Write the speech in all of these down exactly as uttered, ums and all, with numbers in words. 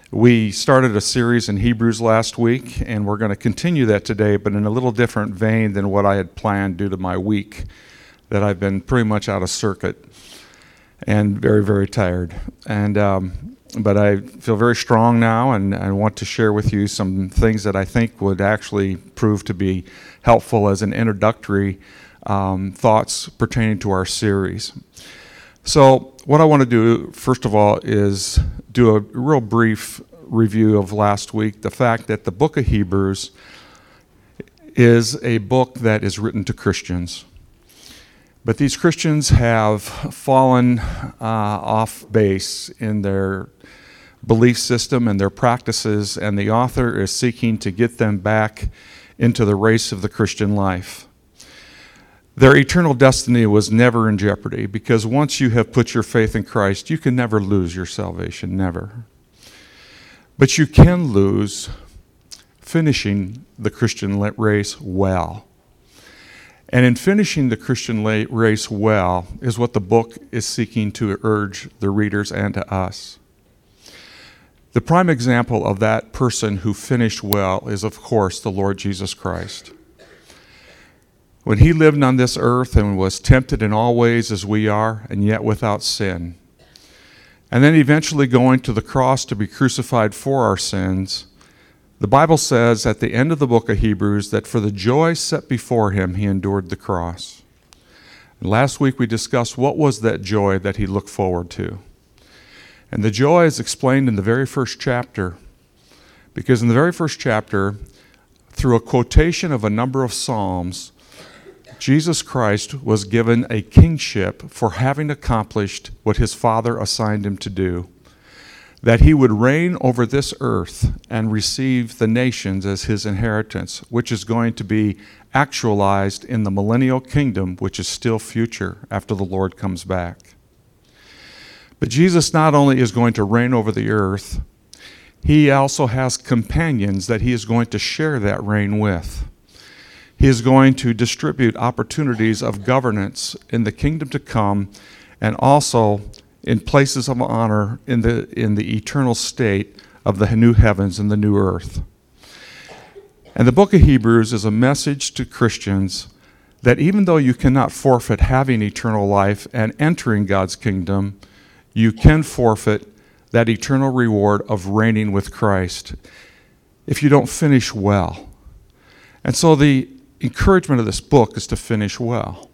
We started a series in Hebrews last week, and we're going to continue that today, but in a little different vein than what I had planned due to my week, that I've been pretty much out of circuit and very, very tired. And um, but I feel very strong now, and I want to share with you some things that I think would actually prove to be helpful as an introductory um, thoughts pertaining to our series. So what I want to do, first of all, is do a real brief review of last week, the fact that the book of Hebrews is a book that is written to Christians. But these Christians have fallen uh, off base in their belief system and their practices, and the author is seeking to get them back into the race of the Christian life. Their eternal destiny was never in jeopardy, because once you have put your faith in Christ, you can never lose your salvation, never. But you can lose finishing the Christian race well. And in finishing the Christian race well is what the book is seeking to urge the readers and to us. The prime example of that person who finished well is, of course, the Lord Jesus Christ. When he lived on this earth and was tempted in all ways as we are, and yet without sin, and then eventually going to the cross to be crucified for our sins, the Bible says at the end of the book of Hebrews that for the joy set before him, he endured the cross. And last week we discussed what was that joy that he looked forward to. And the joy is explained in the very first chapter, because in the very first chapter, through a quotation of a number of Psalms, Jesus Christ was given a kingship for having accomplished what his Father assigned him to do, that he would reign over this earth and receive the nations as his inheritance, which is going to be actualized in the millennial kingdom, which is still future after the Lord comes back. But Jesus not only is going to reign over the earth, he also has companions that he is going to share that reign with. He is going to distribute opportunities of governance in the kingdom to come, and also in places of honor in the in the eternal state of the new heavens and the new earth. And the book of Hebrews is a message to Christians that even though you cannot forfeit having eternal life and entering God's kingdom, you can forfeit that eternal reward of reigning with Christ if you don't finish well. And so the encouragement of this book is to finish well.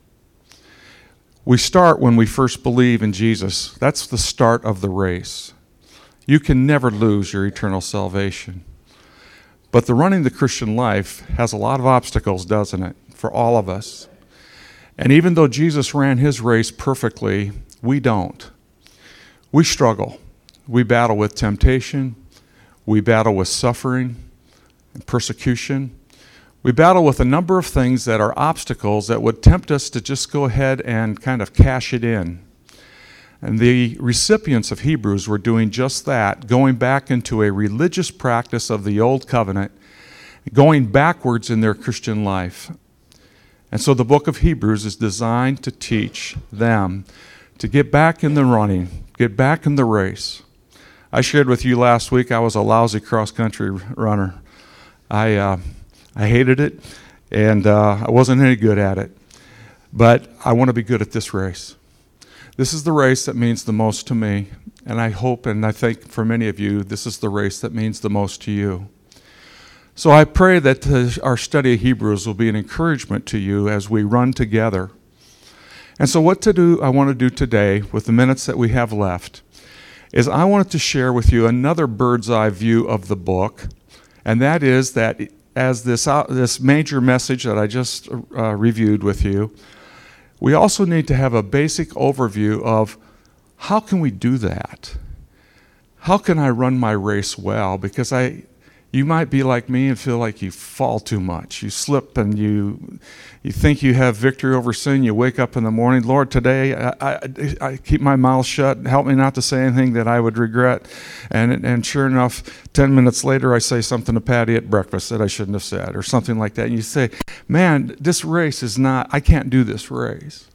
We start when we first believe in Jesus. That's the start of the race. You can never lose your eternal salvation. But the running the Christian life has a lot of obstacles, doesn't it, for all of us? And even though Jesus ran his race perfectly, we don't. We struggle. We battle with temptation. We battle with suffering and persecution. We battle with a number of things that are obstacles that would tempt us to just go ahead and kind of cash it in. And the recipients of Hebrews were doing just that, going back into a religious practice of the old covenant, going backwards in their Christian life. And so the book of Hebrews is designed to teach them to get back in the running, get back in the race. I shared with you last week I was a lousy cross-country runner. I uh, I hated it, and uh, I wasn't any good at it. But I want to be good at this race. This is the race that means the most to me, and I hope and I think for many of you, this is the race that means the most to you. So I pray that uh, our study of Hebrews will be an encouragement to you as we run together. And so what to do? I want to do today, with the minutes that we have left, is I wanted to share with you another bird's eye view of the book, and that is that as this uh, this major message that I just uh, reviewed with you, we also need to have a basic overview of how can we do that? How can I run my race well? Because I, you might be like me and feel like you fall too much. You slip and you you think you have victory over sin. You wake up in the morning, Lord, today I, I, I keep my mouth shut. Help me not to say anything that I would regret. And and sure enough, ten minutes later, I say something to Patty at breakfast that I shouldn't have said, or something like that. And you say, man, this race is not, I can't do this race.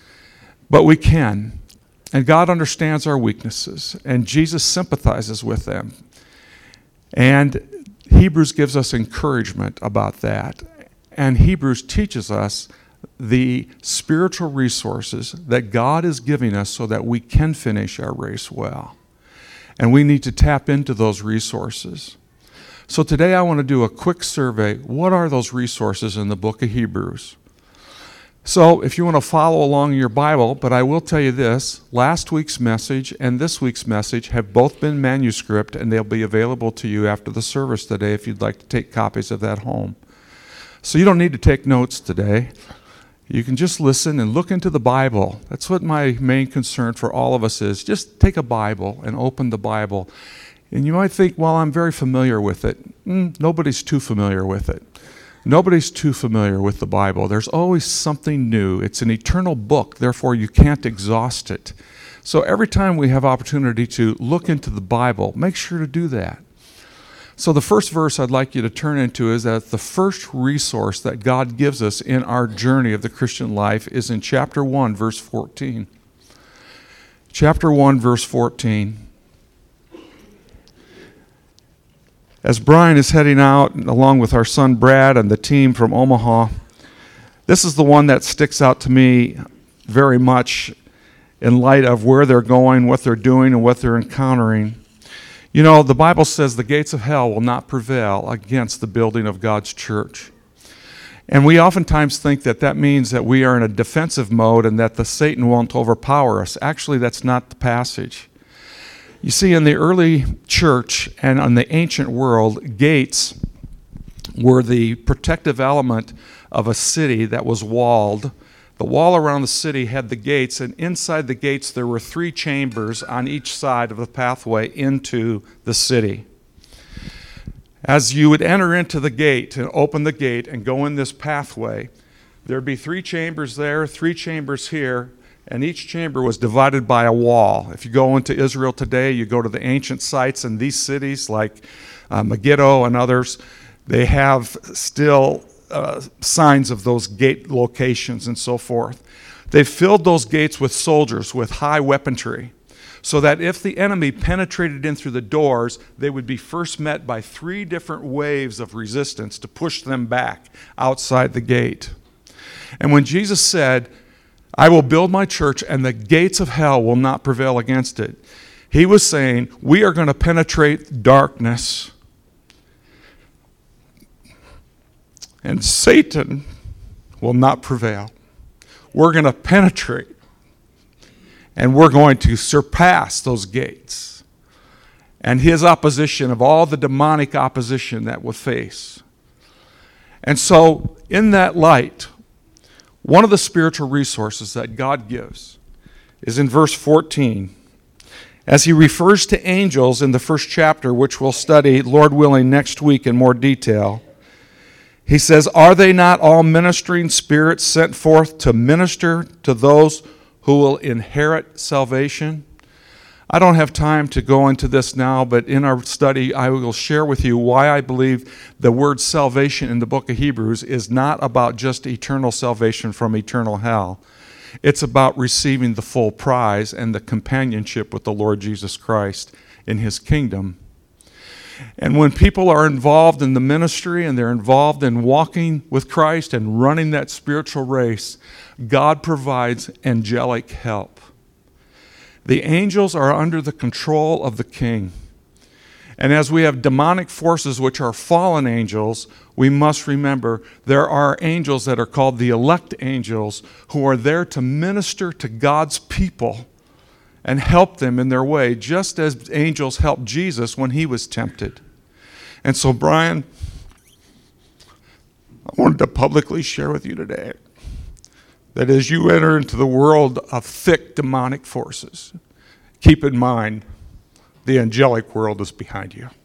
But we can. And God understands our weaknesses, and Jesus sympathizes with them. And Hebrews gives us encouragement about that. And Hebrews teaches us the spiritual resources that God is giving us so that we can finish our race well. And we need to tap into those resources. So today I want to do a quick survey. What are those resources in the book of Hebrews? So if you want to follow along in your Bible, but I will tell you this, last week's message and this week's message have both been manuscript, and they'll be available to you after the service today if you'd like to take copies of that home. So you don't need to take notes today. You can just listen and look into the Bible. That's what my main concern for all of us is. Just take a Bible and open the Bible. And you might think, well, I'm very familiar with it. Mm, nobody's too familiar with it. Nobody's too familiar with the Bible. There's always something new. It's an eternal book, therefore you can't exhaust it. So every time we have opportunity to look into the Bible, make sure to do that. So the first verse I'd like you to turn into is that the first resource that God gives us in our journey of the Christian life is in chapter one, verse fourteen. Chapter one, verse fourteen. As Brian is heading out, along with our son Brad and the team from Omaha, this is the one that sticks out to me very much in light of where they're going, what they're doing, and what they're encountering. You know, the Bible says the gates of hell will not prevail against the building of God's church. And we oftentimes think that that means that we are in a defensive mode and that the Satan won't overpower us. Actually, that's not the passage. You see, in the early church and in the ancient world, gates were the protective element of a city that was walled. The wall around the city had the gates, and inside the gates there were three chambers on each side of the pathway into the city. As you would enter into the gate and open the gate and go in this pathway, there'd be three chambers there, three chambers here, and each chamber was divided by a wall. If you go into Israel today, you go to the ancient sites in these cities like uh, Megiddo and others, they have still uh, signs of those gate locations and so forth. They filled those gates with soldiers with high weaponry, so that if the enemy penetrated in through the doors, they would be first met by three different waves of resistance to push them back outside the gate. And when Jesus said, I will build my church and the gates of hell will not prevail against it, he was saying we are going to penetrate darkness. And Satan will not prevail. We're going to penetrate. And we're going to surpass those gates. And his opposition of all the demonic opposition that we'll face. And so, in that light, one of the spiritual resources that God gives is in verse fourteen. As he refers to angels in the first chapter, which we'll study, Lord willing, next week in more detail, he says, are they not all ministering spirits sent forth to minister to those who will inherit salvation? I don't have time to go into this now, but in our study I will share with you why I believe the word salvation in the book of Hebrews is not about just eternal salvation from eternal hell. It's about receiving the full prize and the companionship with the Lord Jesus Christ in his kingdom. And when people are involved in the ministry and they're involved in walking with Christ and running that spiritual race, God provides angelic help. The angels are under the control of the king. And as we have demonic forces which are fallen angels, we must remember there are angels that are called the elect angels who are there to minister to God's people and help them in their way, just as angels helped Jesus when he was tempted. And so, Brian, I wanted to publicly share with you today that as you enter into the world of thick demonic forces, keep in mind the angelic world is behind you.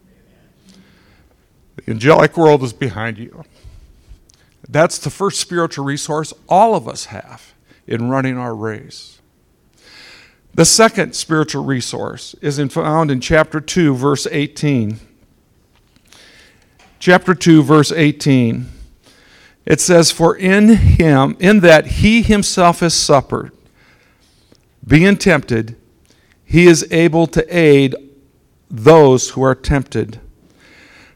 The angelic world is behind you. That's the first spiritual resource all of us have in running our race. The second spiritual resource is in, found in chapter two, verse eighteen. Chapter two, verse eighteen. It says, for in him, in that he himself has suffered, being tempted, he is able to aid those who are tempted.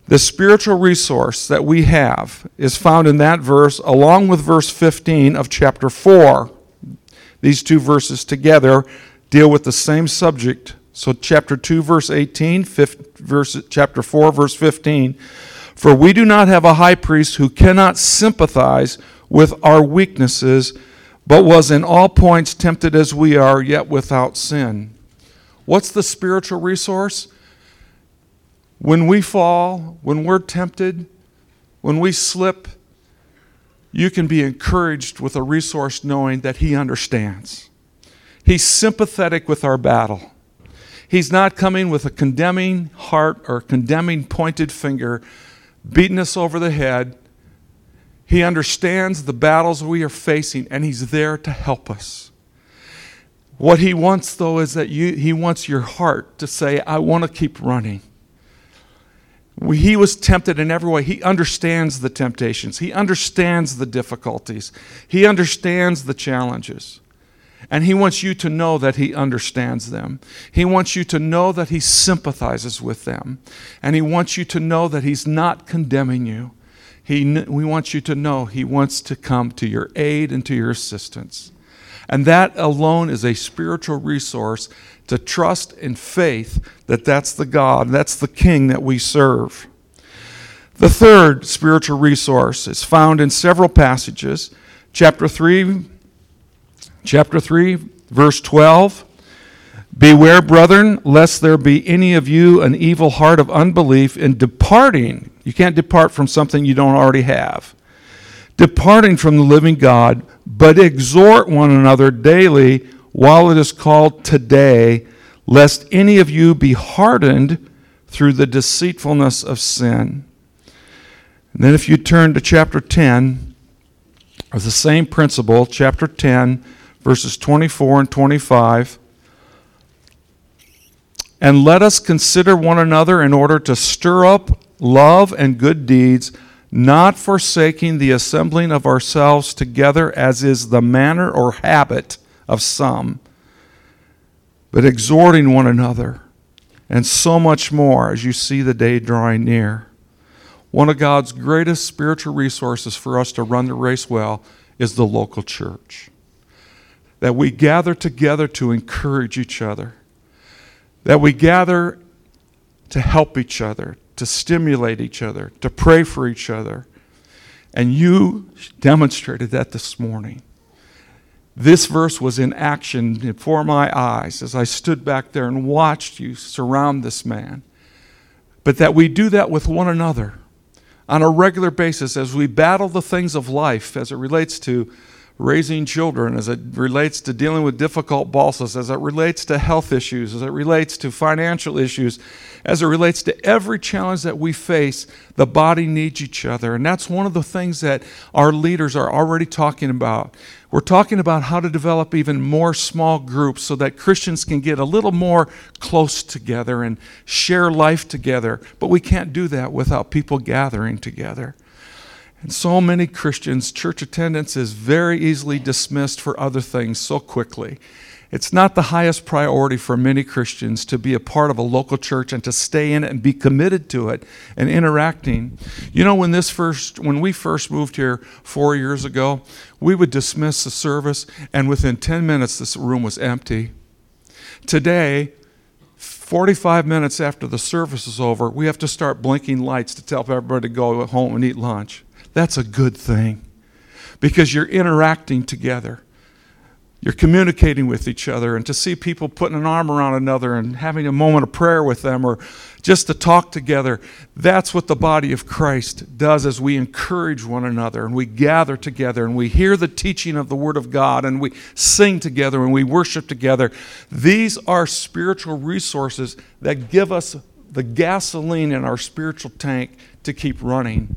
The spiritual resource that we have is found in that verse, along with verse fifteen of chapter four. These two verses together deal with the same subject. So chapter two, verse eighteen, fifth, verse, chapter four, verse fifteen. For we do not have a high priest who cannot sympathize with our weaknesses, but was in all points tempted as we are, yet without sin. What's the spiritual resource? When we fall, when we're tempted, when we slip, you can be encouraged with a resource knowing that He understands. He's sympathetic with our battle. He's not coming with a condemning heart or condemning pointed finger, beating us over the head. He understands the battles we are facing, and He's there to help us. What He wants, though, is that you, He wants your heart to say, I want to keep running. He was tempted in every way. He understands the temptations. He understands the difficulties. He understands the challenges. And He wants you to know that He understands them. He wants you to know that He sympathizes with them. And He wants you to know that He's not condemning you. He, we want you to know He wants to come to your aid and to your assistance. And that alone is a spiritual resource to trust in faith that that's the God, that's the King that we serve. The third spiritual resource is found in several passages. Chapter three, chapter three, verse twelve. Beware, brethren, lest there be any of you an evil heart of unbelief in departing. You can't depart from something you don't already have. Departing from the living God, but exhort one another daily while it is called today, lest any of you be hardened through the deceitfulness of sin. And then if you turn to chapter ten, of the same principle, chapter ten, verses twenty-four and twenty-five, and let us consider one another in order to stir up love and good deeds, not forsaking the assembling of ourselves together as is the manner or habit of some, but exhorting one another, and so much more as you see the day drawing near. One of God's greatest spiritual resources for us to run the race well is the local church. That we gather together to encourage each other. That we gather to help each other, to stimulate each other, to pray for each other. And you demonstrated that this morning. This verse was in action before my eyes as I stood back there and watched you surround this man. But that we do that with one another on a regular basis as we battle the things of life as it relates to raising children, as it relates to dealing with difficult bosses, as it relates to health issues, as it relates to financial issues, as it relates to every challenge that we face. The body needs each other. And that's one of the things that our leaders are already talking about. We're talking about how to develop even more small groups so that Christians can get a little more close together and share life together. But we can't do that without people gathering together. And so many Christians, church attendance is very easily dismissed for other things so quickly. It's not the highest priority for many Christians to be a part of a local church and to stay in it and be committed to it and interacting. You know, when this first, when we first moved here four years ago, we would dismiss the service, and within ten minutes, this room was empty. Today, forty-five minutes after the service is over, we have to start blinking lights to tell everybody to go home and eat lunch. That's a good thing because you're interacting together. You're communicating with each other, and to see people putting an arm around another and having a moment of prayer with them or just to talk together, that's what the body of Christ does as we encourage one another and we gather together and we hear the teaching of the Word of God and we sing together and we worship together. These are spiritual resources that give us the gasoline in our spiritual tank to keep running.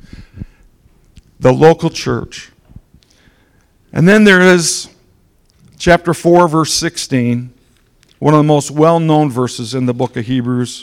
The local church. And then there is chapter four, verse sixteen, one of the most well-known verses in the book of Hebrews.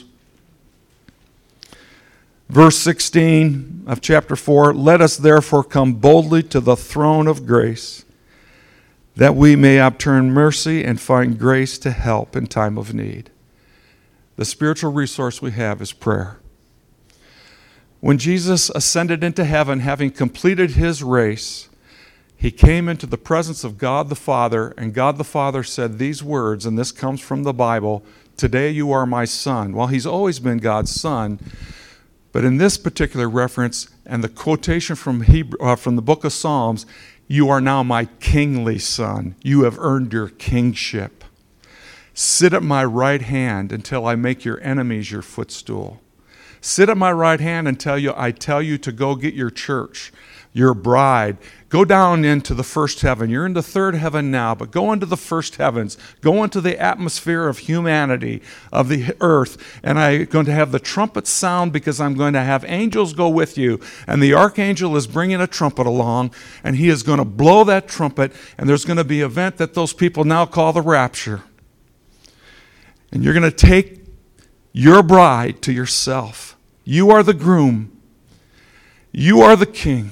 Verse sixteen of chapter four, let us therefore come boldly to the throne of grace, that we may obtain mercy and find grace to help in time of need. The spiritual resource we have is prayer. When Jesus ascended into heaven, having completed his race, he came into the presence of God the Father, and God the Father said these words, and this comes from the Bible, "Today you are my son." Well, he's always been God's son, but in this particular reference, and the quotation from Hebrew, uh, from the book of Psalms, "You are now my kingly son. You have earned your kingship. Sit at my right hand until I make your enemies your footstool." Sit at my right hand until you, I tell you to go get your church, your bride. Go down into the first heaven. You're in the third heaven now, but go into the first heavens. Go into the atmosphere of humanity, of the earth, and I'm going to have the trumpet sound because I'm going to have angels go with you. And the archangel is bringing a trumpet along, and he is going to blow that trumpet, and there's going to be an event that those people now call the rapture. And you're going to take your bride to yourself. You are the groom. You are the king.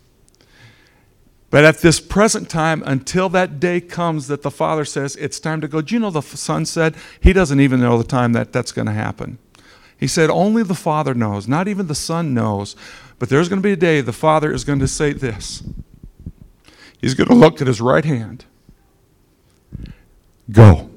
But at this present time, until that day comes that the Father says, it's time to go. Do you know the Son said he doesn't even know the time that that's going to happen? He said only the Father knows. Not even the Son knows. But there's going to be a day the Father is going to say this. He's going to look at his right hand. Go.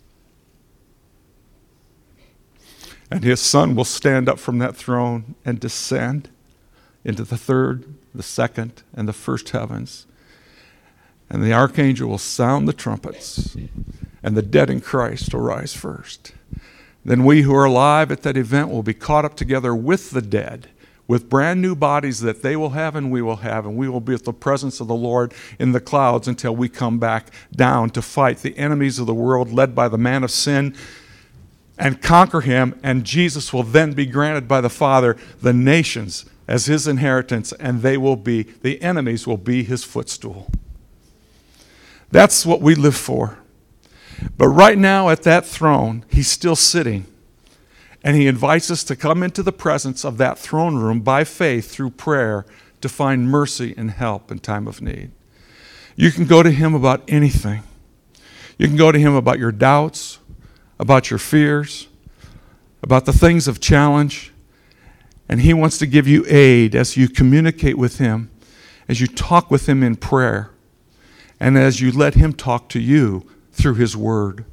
And his Son will stand up from that throne and descend into the third, the second, and the first heavens. And the archangel will sound the trumpets, and the dead in Christ will rise first. Then we who are alive at that event will be caught up together with the dead, with brand new bodies that they will have and we will have, and we will be at the presence of the Lord in the clouds until we come back down to fight the enemies of the world led by the man of sin, and conquer him, and Jesus will then be granted by the Father the nations as his inheritance, and they will be, the enemies will be his footstool. That's what we live for. But right now at that throne, he's still sitting, and he invites us to come into the presence of that throne room by faith through prayer to find mercy and help in time of need. You can go to him about anything. You can go to him about your doubts, about your fears, about the things of challenge, and he wants to give you aid as you communicate with him, as you talk with him in prayer, and as you let him talk to you through his word.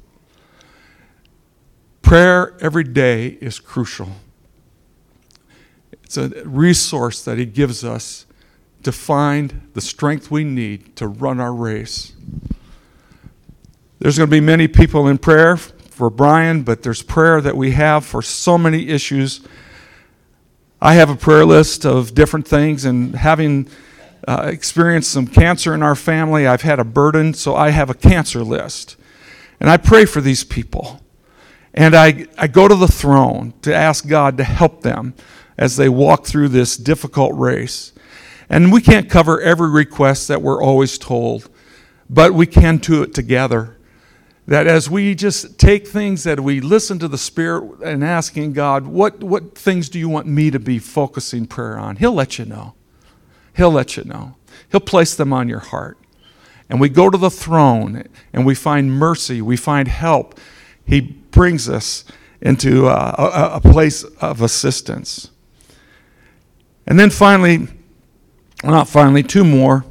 Prayer every day is crucial. It's a resource that he gives us to find the strength we need to run our race. There's going to be many people in prayer for Brian, but there's prayer that we have for so many issues. I have a prayer list of different things, and having uh, experienced some cancer in our family, I've had a burden, so I have a cancer list. And I pray for these people. And I, I go to the throne to ask God to help them as they walk through this difficult race. And we can't cover every request that we're always told, but we can do it together. That as we just take things that we listen to the Spirit and asking God, what, what things do you want me to be focusing prayer on? He'll let you know. He'll let you know. He'll place them on your heart. And we go to the throne and we find mercy, we find help. He brings us into a, a, a place of assistance. And then finally, well, not finally, two more.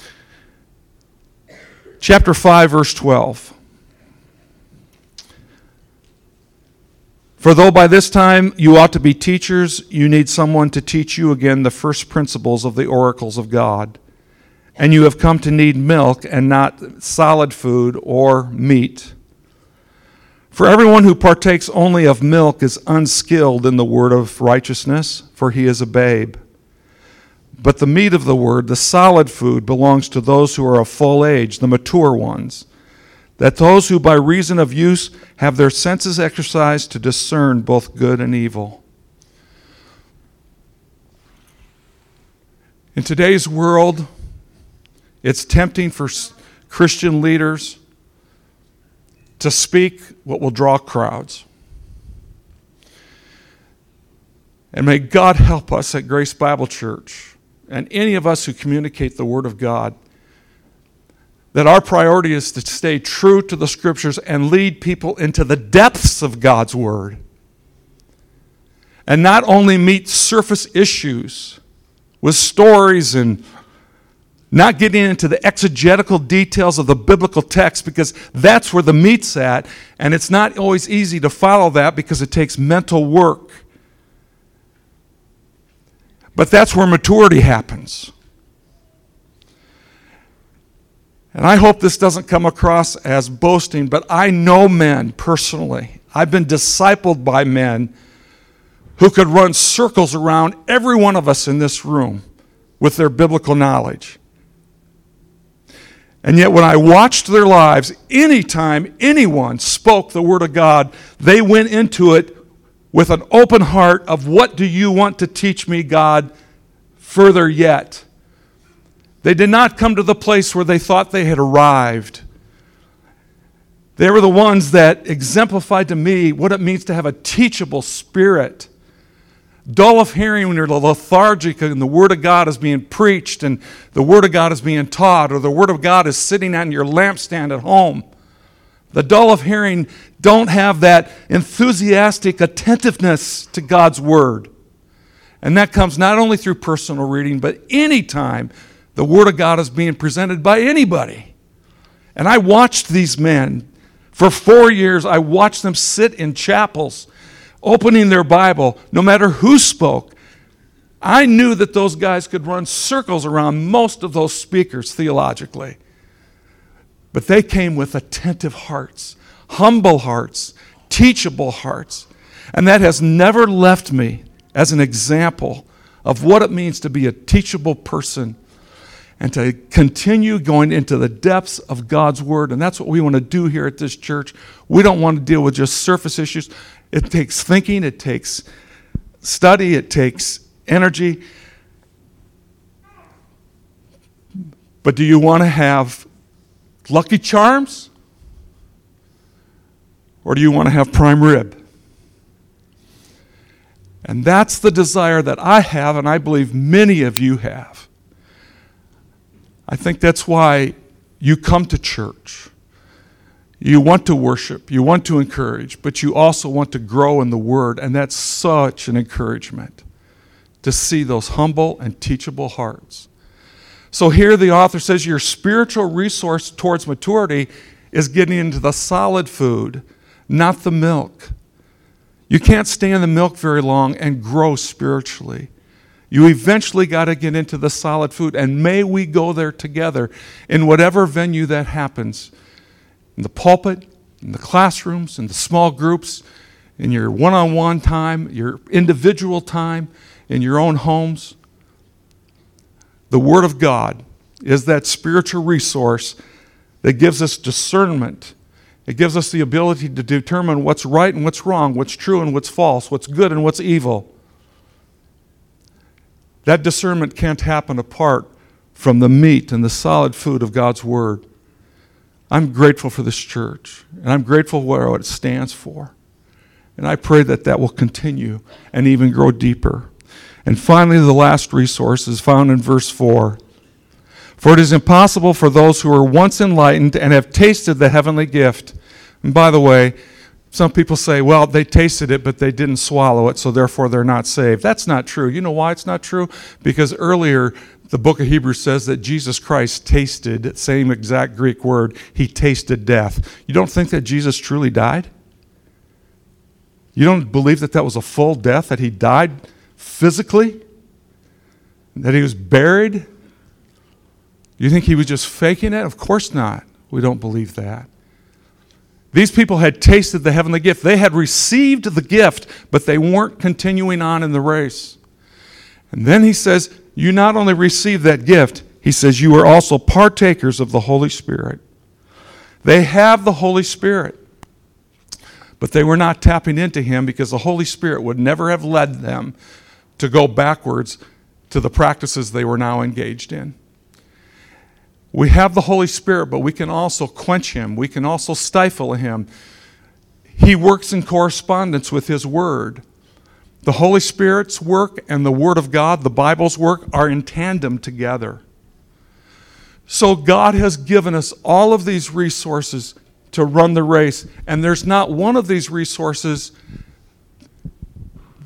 Chapter five, verse twelve. For though by this time you ought to be teachers, you need someone to teach you again the first principles of the oracles of God. And you have come to need milk and not solid food or meat. For everyone who partakes only of milk is unskilled in the word of righteousness, for he is a babe. But the meat of the word, the solid food, belongs to those who are of full age, the mature ones, that those who by reason of use have their senses exercised to discern both good and evil. In today's world, it's tempting for Christian leaders to speak what will draw crowds. And may God help us at Grace Bible Church, and any of us who communicate the Word of God, that our priority is to stay true to the Scriptures and lead people into the depths of God's Word. and not only meet surface issues with stories and not getting into the exegetical details of the biblical text, because that's where the meat's at, and it's not always easy to follow that because it takes mental work. But that's where maturity happens. And I hope this doesn't come across as boasting, but I know men personally. I've been discipled by men who could run circles around every one of us in this room with their biblical knowledge. And yet when I watched their lives, anytime anyone spoke the Word of God, they went into it with an open heart of, what do you want to teach me, God, further yet? They did not come to the place where they thought they had arrived. They were the ones that exemplified to me what it means to have a teachable spirit. Dull of hearing when you're lethargic and the Word of God is being preached and the Word of God is being taught, or the Word of God is sitting on your lampstand at home. The dull of hearing don't have that enthusiastic attentiveness to God's Word. And that comes not only through personal reading, but any time the Word of God is being presented by anybody. And I watched these men for four years. I watched them sit in chapels, opening their Bible, no matter who spoke. I knew that those guys could run circles around most of those speakers theologically. But they came with attentive hearts, humble hearts, teachable hearts. And that has never left me as an example of what it means to be a teachable person and to continue going into the depths of God's Word. And that's what we want to do here at this church. We don't want to deal with just surface issues. It takes thinking, it takes study, it takes energy. But do you want to have Lucky Charms? Or do you want to have prime rib? And that's the desire that I have, and I believe many of you have. I think that's why you come to church. You want to worship, you want to encourage, but you also want to grow in the Word, and that's such an encouragement to see those humble and teachable hearts. So here the author says your spiritual resource towards maturity is getting into the solid food, not the milk. You can't stay in the milk very long and grow spiritually. You eventually got to get into the solid food, and may we go there together in whatever venue that happens. In the pulpit, in the classrooms, in the small groups, in your one-on-one time, your individual time, in your own homes. The Word of God is that spiritual resource that gives us discernment. It gives us the ability to determine what's right and what's wrong, what's true and what's false, what's good and what's evil. That discernment can't happen apart from the meat and the solid food of God's Word. I'm grateful for this church, and I'm grateful for what it stands for. And I pray that that will continue and even grow deeper. And finally, the last resource is found in verse four. For it is impossible for those who are once enlightened and have tasted the heavenly gift. And by the way, some people say, well, they tasted it, but they didn't swallow it, so therefore they're not saved. That's not true. You know why it's not true? Because earlier, the book of Hebrews says that Jesus Christ tasted, same exact Greek word, he tasted death. You don't think that Jesus truly died? You don't believe that that was a full death, that he died physically? That he was buried? You think he was just faking it? Of course not. We don't believe that. These people had tasted the heavenly gift. They had received the gift, but they weren't continuing on in the race. And then he says, you not only received that gift, he says, you are also partakers of the Holy Spirit. They have the Holy Spirit, but they were not tapping into him because the Holy Spirit would never have led them to go backwards to the practices they were now engaged in. We have the Holy Spirit, but we can also quench him. We can also stifle him. He works in correspondence with his Word. The Holy Spirit's work and the Word of God, the Bible's work, are in tandem together. So God has given us all of these resources to run the race, and there's not one of these resources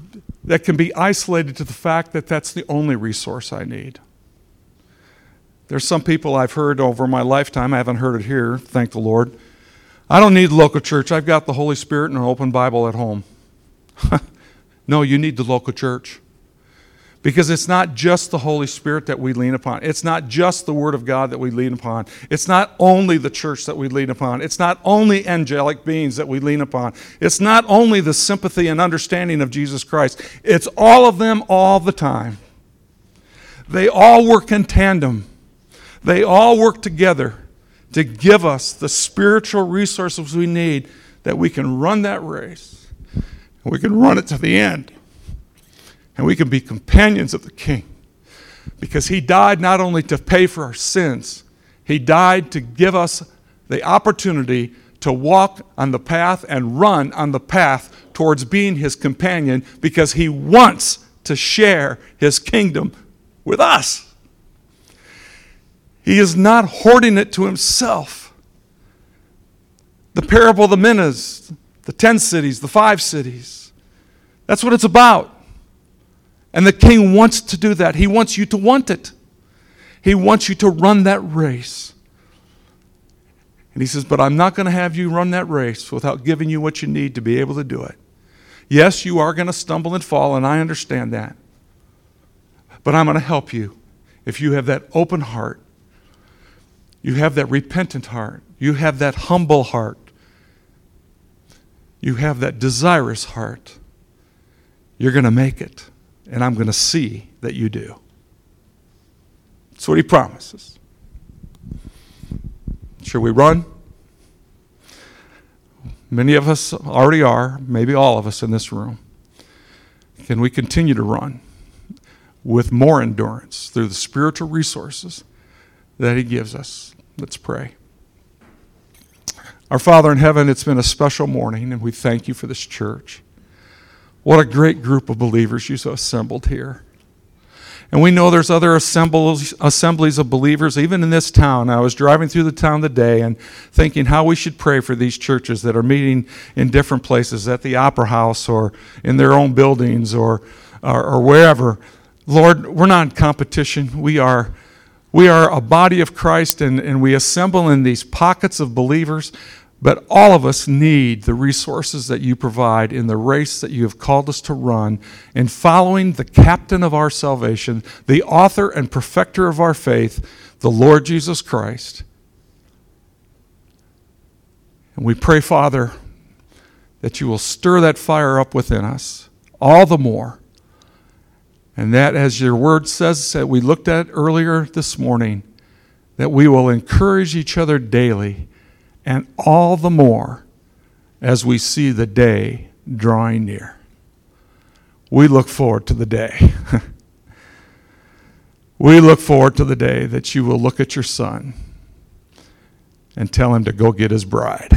that can be isolated to the fact that that's the only resource I need. There's some people I've heard over my lifetime, I haven't heard it here, thank the Lord. I don't need the local church, I've got the Holy Spirit and an open Bible at home. No, you need the local church. Because it's not just the Holy Spirit that we lean upon. It's not just the Word of God that we lean upon. It's not only the church that we lean upon. It's not only angelic beings that we lean upon. It's not only the sympathy and understanding of Jesus Christ. It's all of them all the time. They all work in tandem. They all work together to give us the spiritual resources we need that we can run that race. And we can run it to the end. And we can be companions of the King. Because he died not only to pay for our sins, he died to give us the opportunity to walk on the path and run on the path towards being his companion, because he wants to share his kingdom with us. He is not hoarding it to himself. The parable of the minas, the ten cities, the five cities, that's what it's about. And the King wants to do that. He wants you to want it. He wants you to run that race. And he says, but I'm not going to have you run that race without giving you what you need to be able to do it. Yes, you are going to stumble and fall, and I understand that. But I'm going to help you if you have that open heart. You have that repentant heart. You have that humble heart. You have that desirous heart. You're going to make it. And I'm going to see that you do. That's what he promises. Should we run? Many of us already are, maybe all of us in this room. Can we continue to run with more endurance through the spiritual resources that he gives us? Let's pray. Our Father in heaven, it's been a special morning, and we thank you for this church. What a great group of believers you've assembled here. And we know there's other assemblies, assemblies of believers, even in this town. I was driving through the town today and thinking how we should pray for these churches that are meeting in different places, at the Opera House or in their own buildings or, or, or wherever. Lord, we're not in competition. We are, we are a body of Christ, and, and we assemble in these pockets of believers. But all of us need the resources that you provide in the race that you have called us to run, in following the captain of our salvation, the author and perfecter of our faith, the Lord Jesus Christ. And we pray, Father, that you will stir that fire up within us all the more. And that, as your word says, that we looked at earlier this morning, that we will encourage each other daily, and all the more as we see the day drawing near. We look forward to the day. We look forward to the day that you will look at your son and tell him to go get his bride.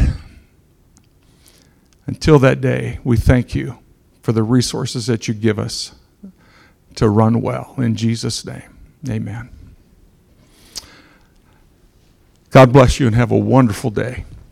Until that day, we thank you for the resources that you give us to run well. In Jesus' name, amen. God bless you and have a wonderful day.